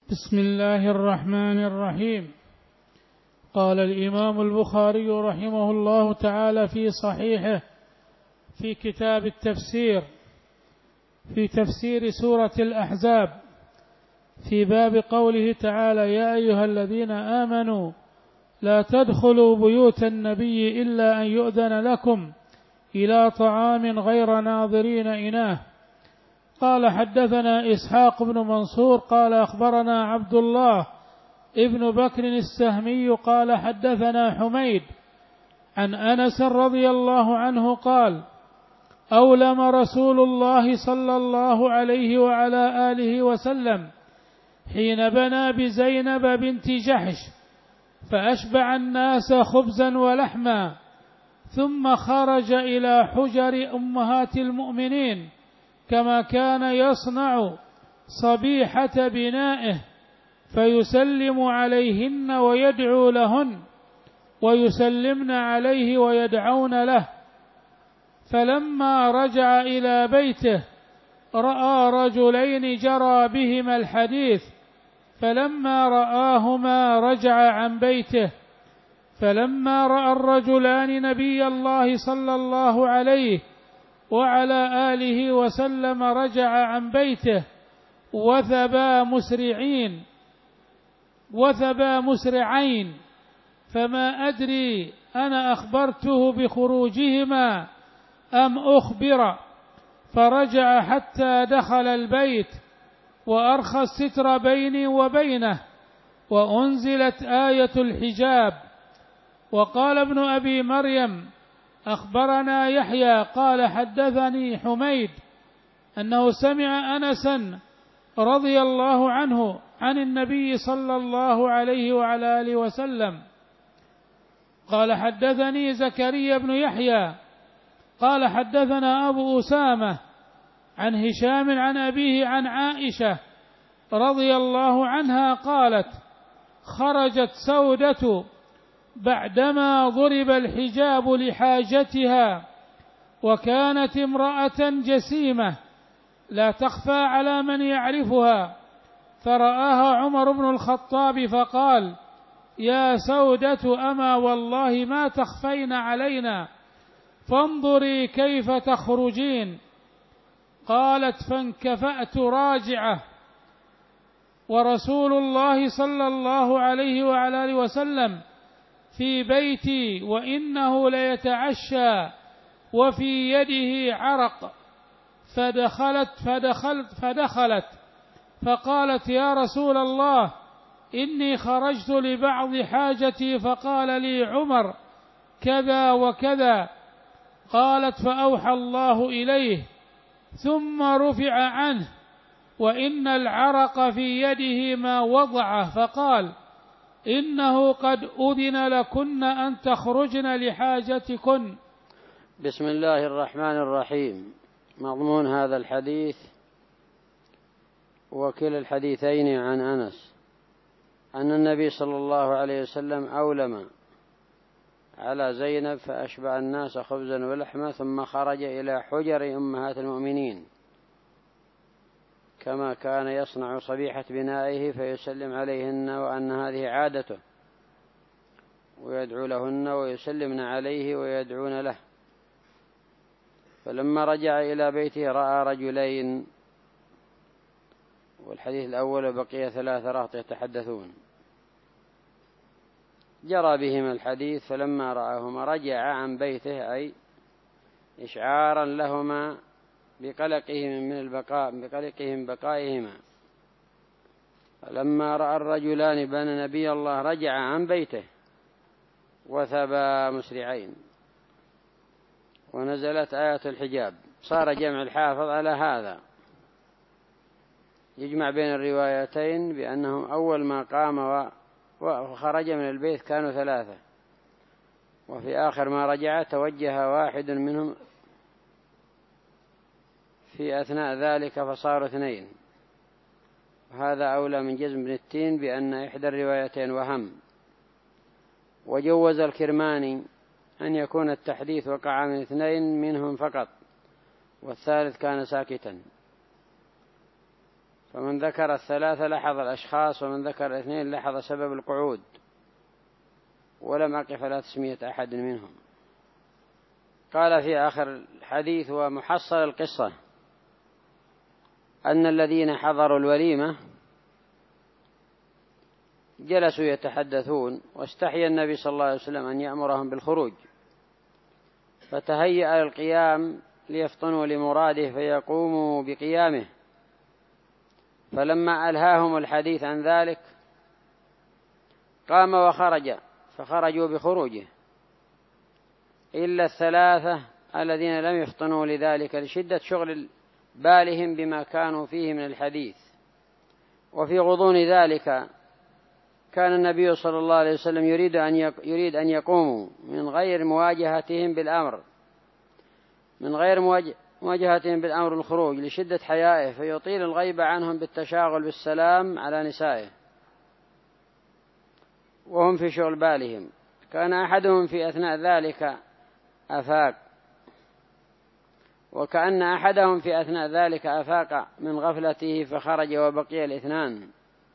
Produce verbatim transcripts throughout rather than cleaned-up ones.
بسم الله الرحمن الرحيم. قال الإمام البخاري رحمه الله تعالى في صحيحه في كتاب التفسير في تفسير سورة الأحزاب في باب قوله تعالى: يا أيها الذين آمنوا لا تدخلوا بيوت النبي إلا أن يؤذن لكم إلى طعام غير ناظرين إناه. قال: حدثنا إسحاق بن منصور قال أخبرنا عبد الله ابن بكر السهمي قال حدثنا حميد عن أنس رضي الله عنه قال: أولم رسول الله صلى الله عليه وعلى آله وسلم حين بنى بزينب بنت جحش فأشبع الناس خبزا ولحما، ثم خرج إلى حجر أمهات المؤمنين كما كان يصنع صبيحة بنائه، فيسلم عليهن ويدعو لهن ويسلمن عليه ويدعون له. فلما رجع إلى بيته رأى رجلين جرى بهما الحديث، فلما رآهما رجع عن بيته. فلما رأى الرجلان نبي الله صلى الله عليه وعلى آله وسلم رجع عن بيته وثبا مسرعين وثبا مسرعين فما أدري أنا أخبرته بخروجهما أم أخبر، فرجع حتى دخل البيت وأرخى الستر بيني وبينه وأنزلت آية الحجاب. وقال ابن أبي مريم: أخبرنا يحيى قال حدثني حميد أنه سمع أنسا رضي الله عنه عن النبي صلى الله عليه وعلى آله وسلم قال: حدثني زكريا بن يحيى قال حدثنا أبو أسامة عن هشام عن أبيه عن عائشة رضي الله عنها قالت: خرجت سودة بعدما ضرب الحجاب لحاجتها، وكانت امرأة جسيمة لا تخفى على من يعرفها، فرآها عمر بن الخطاب فقال: يا سودة أما والله ما تخفين علينا، فانظري كيف تخرجين. قالت: فانكفأت راجعة، ورسول الله صلى الله عليه وعلى آله وسلم في بيتي وإنه ليتعشى وفي يده عرق، فدخلت فدخلت فدخلت فقالت: يا رسول الله إني خرجت لبعض حاجتي فقال لي عمر كذا وكذا. قالت: فأوحى الله إليه ثم رفع عنه وإن العرق في يده ما وضعه، فقال: إنه قد أذن لكن أن تخرجن لحاجتكن. بسم الله الرحمن الرحيم. مضمون هذا الحديث وكلا الحديثين عن أنس أن النبي صلى الله عليه وسلم أولم على زينب فأشبع الناس خبزا ولحما، ثم خرج إلى حجر أمهات المؤمنين كما كان يصنع صبيحة بنائه فيسلم عليهن وأن هذه عادته، ويدعو لهن ويسلمن عليه ويدعون له. فلما رجع إلى بيته رأى رجلين، والحديث الأول بقي ثلاثة رهط يتحدثون، جرى بهم الحديث، فلما رآهما رجع عن بيته، أي إشعارا لهما بقلقهم من البقاء بقلقهم بقائهما. فلما رأى الرجلان بان نبي الله رجع عن بيته وثبا مسرعين، ونزلت آية الحجاب. صار جمع الحافظ على هذا، يجمع بين الروايتين بأنهم أول ما قام وخرج من البيت كانوا ثلاثة، وفي آخر ما رجع توجه واحد منهم في أثناء ذلك فصاروا اثنين. وهذا أولى من جزم بن التين بأن إحدى الروايتين وهم. وجوز الكرماني أن يكون التحديث وقع من اثنين منهم فقط، والثالث كان ساكتا، فمن ذكر الثلاثة لاحظ الأشخاص، ومن ذكر الاثنين لاحظ سبب القعود، ولم أقف على تسمية أحد منهم. قال في آخر الحديث ومحصل القصة أن الذين حضروا الوليمة جلسوا يتحدثون، واستحيا النبي صلى الله عليه وسلم أن يأمرهم بالخروج، فتهيأ للقيام ليفطنوا لمراده فيقوموا بقيامه، فلما ألهاهم الحديث عن ذلك قام وخرج، فخرجوا بخروجه إلا الثلاثة الذين لم يفطنوا لذلك لشدة شغل بالهم بما كانوا فيه من الحديث. وفي غضون ذلك كان النبي صلى الله عليه وسلم يريد أن يريد أن يقوموا من غير مواجهتهم بالأمر من غير مواجهتهم بالأمر الخروج لشدة حيائه، فيطيل الغيبة عنهم بالتشاغل بالسلام على نسائه وهم في شغل بالهم. كان أحدهم في أثناء ذلك أفاق، وكأن أحدهم في أثناء ذلك أفاق من غفلته فخرج وبقي الاثنان.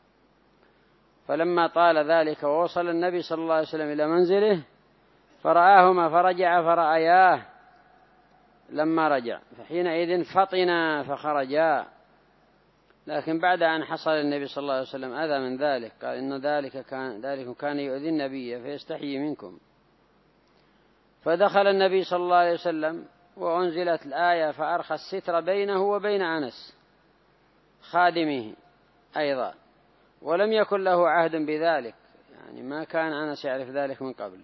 فلما طال ذلك ووصل النبي صلى الله عليه وسلم إلى منزله فرآهما فرجع فرأياه لما رجع، فحينئذ فطنا فخرجا. لكن بعد أن حصل النبي صلى الله عليه وسلم أذى من ذلك قال إن ذلك كان, ذلك كان يؤذي النبي فيستحيي منكم. فدخل النبي صلى الله عليه وسلم وأنزلت الآية فأرخى الستر بينه وبين أنس خادمه أيضا، ولم يكن له عهد بذلك، يعني ما كان أنس يعرف ذلك من قبل.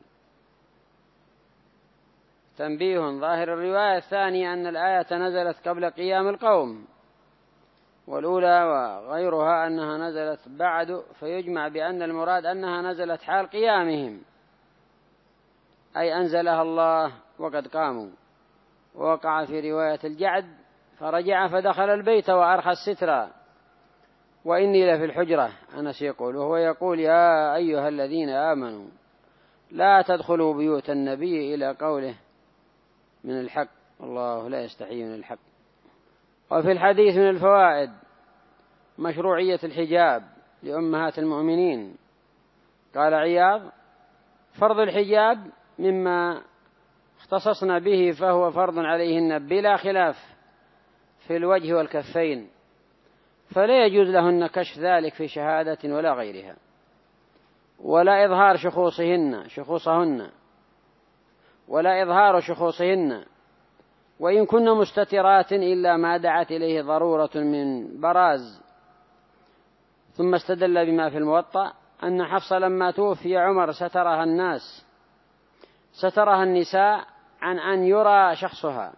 تنبيه: ظاهر الرواية الثانية أن الآية نزلت قبل قيام القوم، والأولى وغيرها أنها نزلت بعد، فيجمع بأن المراد أنها نزلت حال قيامهم، أي أنزلها الله وقد قاموا. ووقع في رواية الجعد فرجع فدخل البيت وأرخى الستر وإني لفي الحجرة، أنس يقول، وهو يقول يا أيها الذين آمنوا لا تدخلوا بيوت النبي إلى قوله من الحق، الله لا يستحيي من الحق. وفي الحديث من الفوائد مشروعية الحجاب لأمهات المؤمنين. قال عياض: فرض الحجاب مما اختصصنا به فهو فرض عليهن بلا خلاف في الوجه والكفين، فلا يجوز لهن كشف ذلك في شهادة ولا غيرها، ولا إظهار شخوصهن شخوصهن ولا إظهار شخوصهن وإن كن مستترات إلا ما دعت إليه ضرورة من براز. ثم استدل بما في الموطأ أن حفصة لما توفي عمر سترها الناس سترها النساء عن أن يرى شخصها،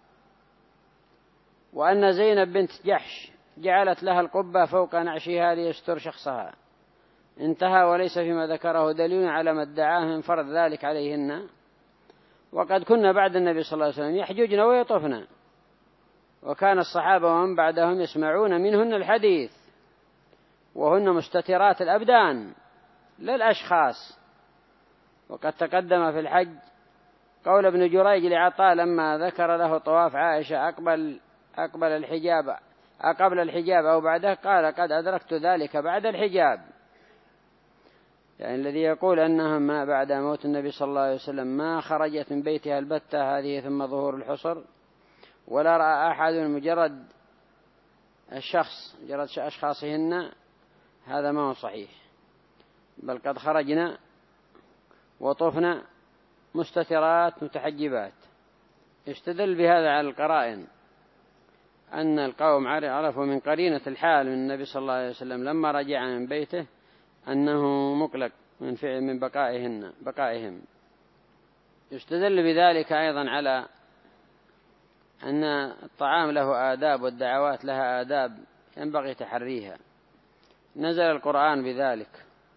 وأن زينب بنت جحش جعلت لها القبة فوق نعشها ليستر شخصها. انتهى. وليس فيما ذكره دليل على ما ادعاه من فرض ذلك عليهن، وقد كنا بعد النبي صلى الله عليه وسلم يحججن ويطفن، وكان الصحابة ومن بعدهم يسمعون منهن الحديث وهن مستترات الأبدان لا الأشخاص. وقد تقدم في الحج قول ابن جريج لعطاء لما ذكر له طواف عائشة أقبل أقبل الحجاب أقبل الحجاب أو بعده، قال قد أدركت ذلك بعد الحجاب، يعني الذي يقول أنها ما بعد موت النبي صلى الله عليه وسلم ما خرجت من بيتها البتة هذه ثم ظهور الحصر، ولا رأى أحد مجرد الشخص مجرد أشخاصهن، هذا ما هو صحيح، بل قد خرجنا وطفنا مستترات متحجبات. استدل بهذا على القرائن أن القوم عرفوا من قرينة الحال من النبي صلى الله عليه وسلم لما رجع من بيته أنه مقلق من فعل من بقائهن بقائهم. يستدل بذلك أيضا على أن الطعام له آداب والدعوات لها آداب ينبغي تحريها، نزل القرآن بذلك،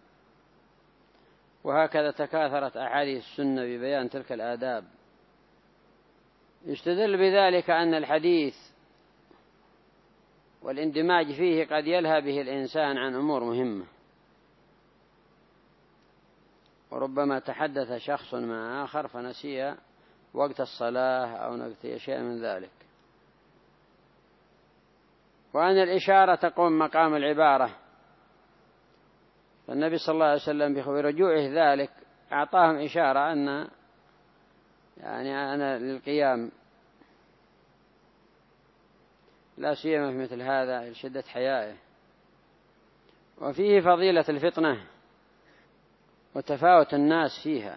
وهكذا تكاثرت أحاديث السنة ببيان تلك الآداب. يستدل بذلك أن الحديث والاندماج فيه قد يلهى به الإنسان عن أمور مهمة، وربما تحدث شخص مع آخر فنسي وقت الصلاة أو نسي شيء من ذلك. وأن الإشارة تقوم مقام العبارة. فالنبي صلى الله عليه وسلم برجوعه ذلك أعطاهم إشارة أن يعني أنا للقيام، لا سيما في مثل هذا لشدة حيائه. وفيه فضيلة الفطنة وتفاوت الناس فيها،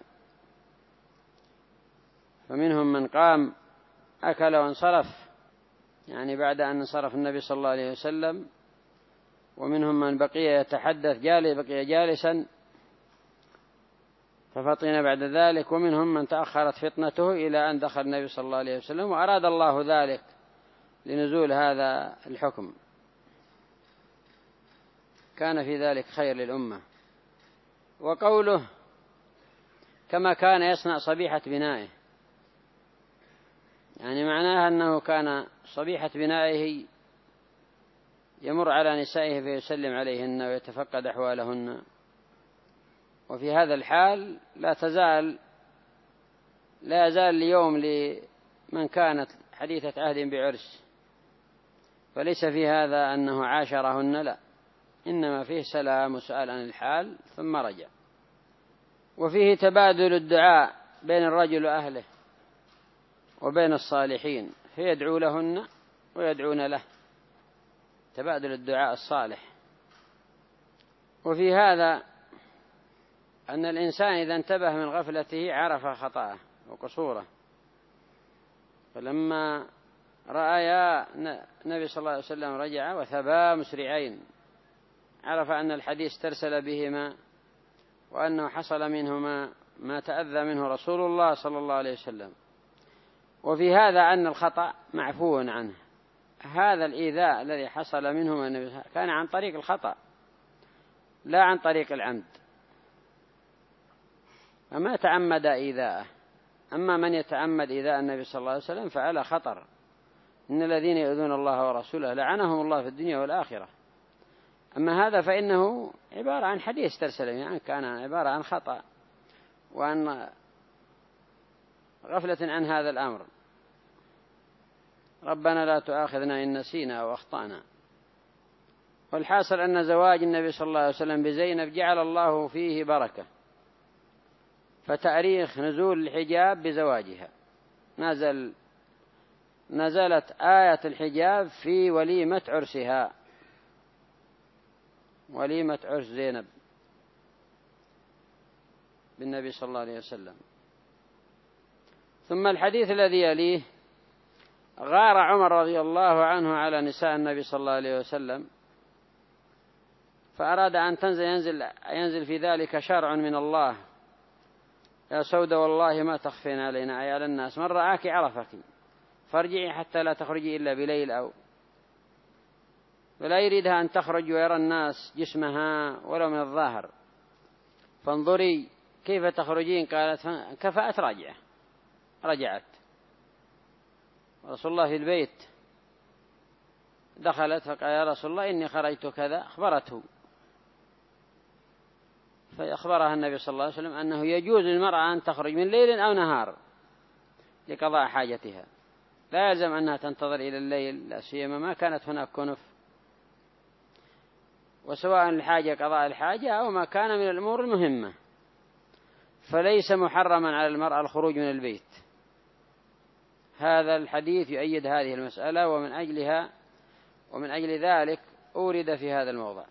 فمنهم من قام أكل وانصرف يعني بعد أن انصرف النبي صلى الله عليه وسلم، ومنهم من بقي يتحدث جالس بقي جالسا ففطن بعد ذلك، ومنهم من تأخرت فطنته إلى أن دخل النبي صلى الله عليه وسلم، وأراد الله ذلك لنزول هذا الحكم، كان في ذلك خير للأمة. وقوله كما كان يصنع صبيحة بنائه، يعني معناها أنه كان صبيحة بنائه يمر على نسائه فيسلم عليهن ويتفقد أحوالهن، وفي هذا الحال لا تزال لا يزال اليوم لمن كانت حديثة عهد بعرس، فليس في هذا أنه عاشرهن، لا، إنما فيه سلام وسؤال عن الحال ثم رجع. وفيه تبادل الدعاء بين الرجل وأهله وبين الصالحين، فيدعو لهن ويدعون له، تبادل الدعاء الصالح. وفي هذا أن الإنسان إذا انتبه من غفلته عرف خطأه وقصوره، فلما رأى النبي صلى الله عليه وسلم رجع وثبا مسرعين، عرف أن الحديث ترسل بهما، وأنه حصل منهما ما تأذى منه رسول الله صلى الله عليه وسلم. وفي هذا أن الخطأ معفو عنه، هذا الإيذاء الذي حصل منهما النبي كان عن طريق الخطأ لا عن طريق العمد، فما تعمد إيذاءه. أما من يتعمد إيذاء النبي صلى الله عليه وسلم فعلى خطر، إن الذين يؤذون الله ورسوله لعنهم الله في الدنيا والآخرة. أما هذا فإنه عبارة عن حديث ترسل، يعني كان عبارة عن خطأ وعن غفلة عن هذا الأمر. ربنا لا تؤاخذنا إن نسينا أو أخطأنا. والحاصل أن زواج النبي صلى الله عليه وسلم بزينب جعل الله فيه بركة، فتاريخ نزول الحجاب بزواجها، نزل نزلت آية الحجاب في وليمة عرسها، وليمة عرس زينب بالنبي صلى الله عليه وسلم. ثم الحديث الذي يليه: غار عمر رضي الله عنه على نساء النبي صلى الله عليه وسلم، فأراد أن تنزل ينزل, ينزل في ذلك شرع من الله: يا سودة والله ما تخفين علينا أي على الناس، من رآك عرفك، فارجعي حتى لا تخرجي إلا بليل، أو ولا يريدها أن تخرج ويرى الناس جسمها ولو من الظاهر، فانظري كيف تخرجين. قالت كفأت راجعة، رجعت. رسول الله في البيت دخلت فقال: يا رسول الله إني خرجت كذا، أخبرته، فأخبرها النبي صلى الله عليه وسلم أنه يجوز للمرأة أن تخرج من ليل أو نهار لقضاء حاجتها، لا يلزم أنها تنتظر إلى الليل، لا سيما ما كانت هناك كنف، وسواء الحاجة قضاء الحاجة أو ما كان من الأمور المهمة، فليس محرما على المرأة الخروج من البيت. هذا الحديث يؤيد هذه المسألة، ومن أجلها ومن أجل ذلك أورد في هذا الموضع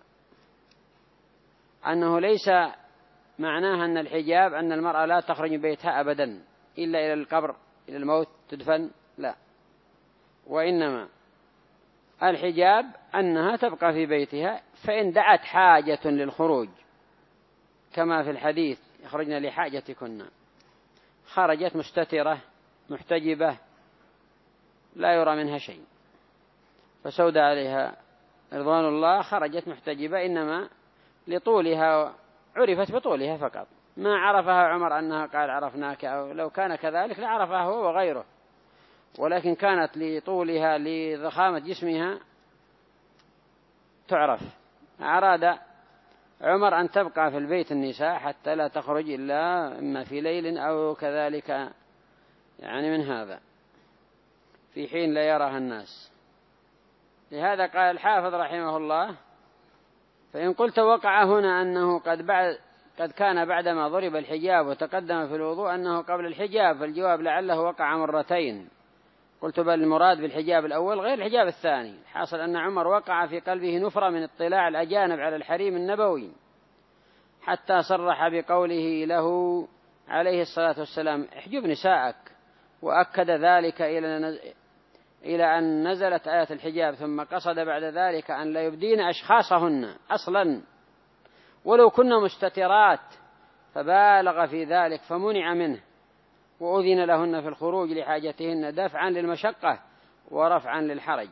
أنه ليس معناها أن الحجاب أن المرأة لا تخرج من بيتها أبدا إلا إلى القبر، إلى الموت تدفن، لا، وإنما الحجاب أنها تبقى في بيتها، فإن دعت حاجة للخروج كما في الحديث: يخرجن لحاجتكن، خرجت مستترة محتجبة لا يرى منها شيء، فسودة عليها رضوان الله خرجت محتجبة، إنما لطولها، عرفت بطولها فقط، ما عرفها عمر أنها قال عرفناك، أو لو كان كذلك لعرفها هو وغيره، ولكن كانت لطولها لضخامة جسمها تعرف. أراد عمر أن تبقى في البيت النساء حتى لا تخرج إلا إما في ليل أو كذلك، يعني من هذا في حين لا يراها الناس، لهذا قال الحافظ رحمه الله: فإن قلت وقع هنا أنه قد, بعد قد كان بعدما ضرب الحجاب وتقدم في الوضوء أنه قبل الحجاب، فالجواب لعله وقع مرتين. قلت بل المراد بالحجاب الأول غير الحجاب الثاني. حاصل أن عمر وقع في قلبه نفرة من اطلاع الأجانب على الحريم النبوي، حتى صرح بقوله له عليه الصلاة والسلام: احجب نساءك، وأكد ذلك إلى إلى أن نزلت آية الحجاب، ثم قصد بعد ذلك أن لا يبدين أشخاصهن أصلا ولو كن مستترات، فبالغ في ذلك فمنع منه، وأذن لهن في الخروج لحاجتهن دفعا للمشقة ورفعا للحرج.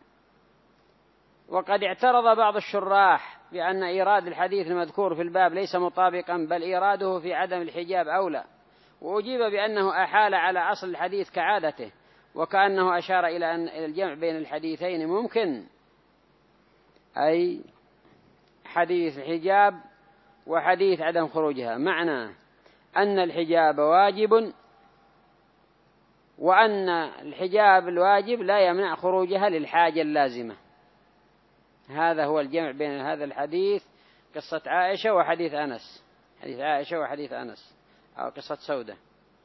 وقد اعترض بعض الشراح بأن إيراد الحديث المذكور في الباب ليس مطابقا، بل إيراده في عدم الحجاب أولى، وأجيب بأنه أحال على أصل الحديث كعادته، وكأنه أشار إلى أن الجمع بين الحديثين ممكن، أي حديث الحجاب وحديث عدم خروجها، معنى أن الحجاب واجب، وأن الحجاب الواجب لا يمنع خروجها للحاجة اللازمة. هذا هو الجمع بين هذا الحديث، قصة عائشة وحديث أنس، حديث عائشة وحديث أنس، أو قصة سودة،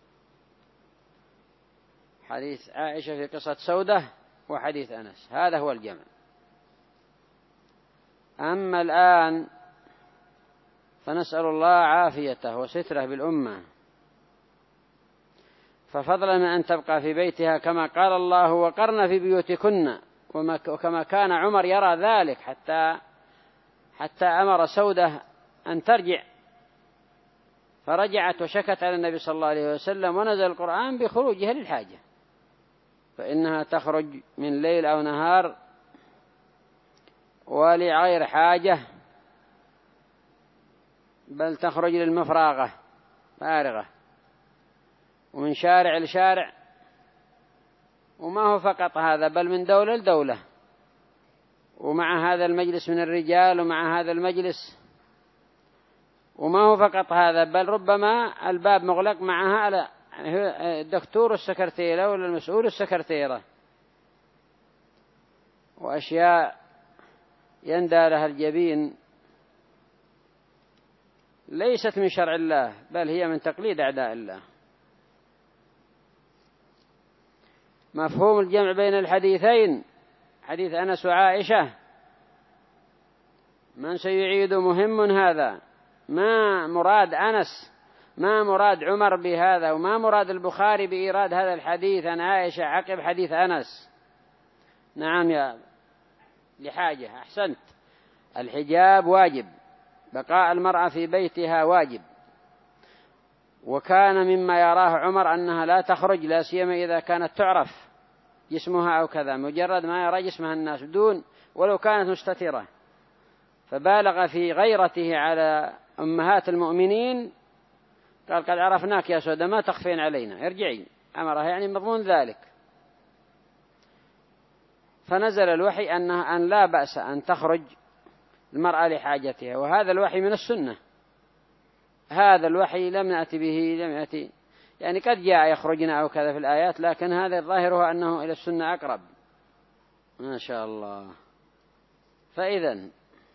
حديث عائشة في قصة سودة وحديث أنس، هذا هو الجمع. أما الآن فنسأل الله عافيته وستره بالأمة، ففضلا من أن تبقى في بيتها كما قال الله: وقرن في بيوتكن، وكما كان عمر يرى ذلك، حتى حتى أمر سودة أن ترجع، فرجعت وشكت على النبي صلى الله عليه وسلم، ونزل القرآن بخروجها للحاجة، فإنها تخرج من ليل أو نهار ولغير حاجة، بل تخرج للمفراغة فارغة، ومن شارع لشارع، وما هو فقط هذا، بل من دولة لدولة، ومع هذا المجلس من الرجال ومع هذا المجلس، وما هو فقط هذا، بل ربما الباب مغلق معها على الدكتور والسكرتيرة ولا المسؤول السكرتيرة، وأشياء يندى لها الجبين ليست من شرع الله، بل هي من تقليد أعداء الله. مفهوم الجمع بين الحديثين، حديث أنس وعائشة، من سيعيد مهم هذا، ما مراد أنس، ما مراد عمر بهذا، وما مراد البخاري بإيراد هذا الحديث عن عائشة عقب حديث أنس. نعم يا لحاجة، أحسنت، الحجاب واجب، بقاء المرأة في بيتها واجب، وكان مما يراه عمر أنها لا تخرج، لا سيما إذا كانت تعرف جسمها أو كذا، مجرد ما يرى جسمها الناس دون ولو كانت مستترة، فبالغ في غيرته على أمهات المؤمنين، قال: قد عرفناك يا سودة ما تخفين علينا، ارجعي، أمرها يعني مضمون ذلك. فنزل الوحي أنها أن لا بأس أن تخرج المرأة لحاجتها، وهذا الوحي من السنة، هذا الوحي لم نأتي به، لم يأتي يعني قد جاء يخرجنا أو كذا في الآيات، لكن هذا الظاهر هو أنه إلى السنة أقرب، ما شاء الله. فإذن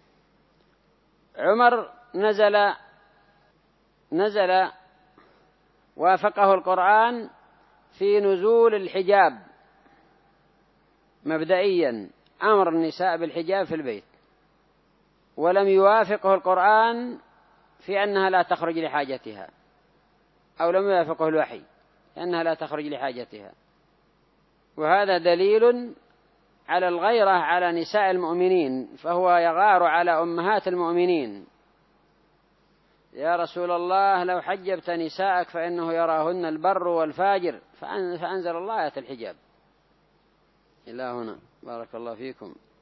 عمر نزل نزل وافقه القرآن في نزول الحجاب مبدئيا، أمر النساء بالحجاب في البيت، ولم يوافقه القرآن في أنها لا تخرج لحاجتها، أو لم يوافقه الوحي أنها لا تخرج لحاجتها، وهذا دليل على الغيرة على نساء المؤمنين، فهو يغار على أمهات المؤمنين: يا رسول الله لو حجبت نساءك فإنه يراهن البر والفاجر، فأنزل الله آية الحجاب. إلى هنا، بارك الله فيكم.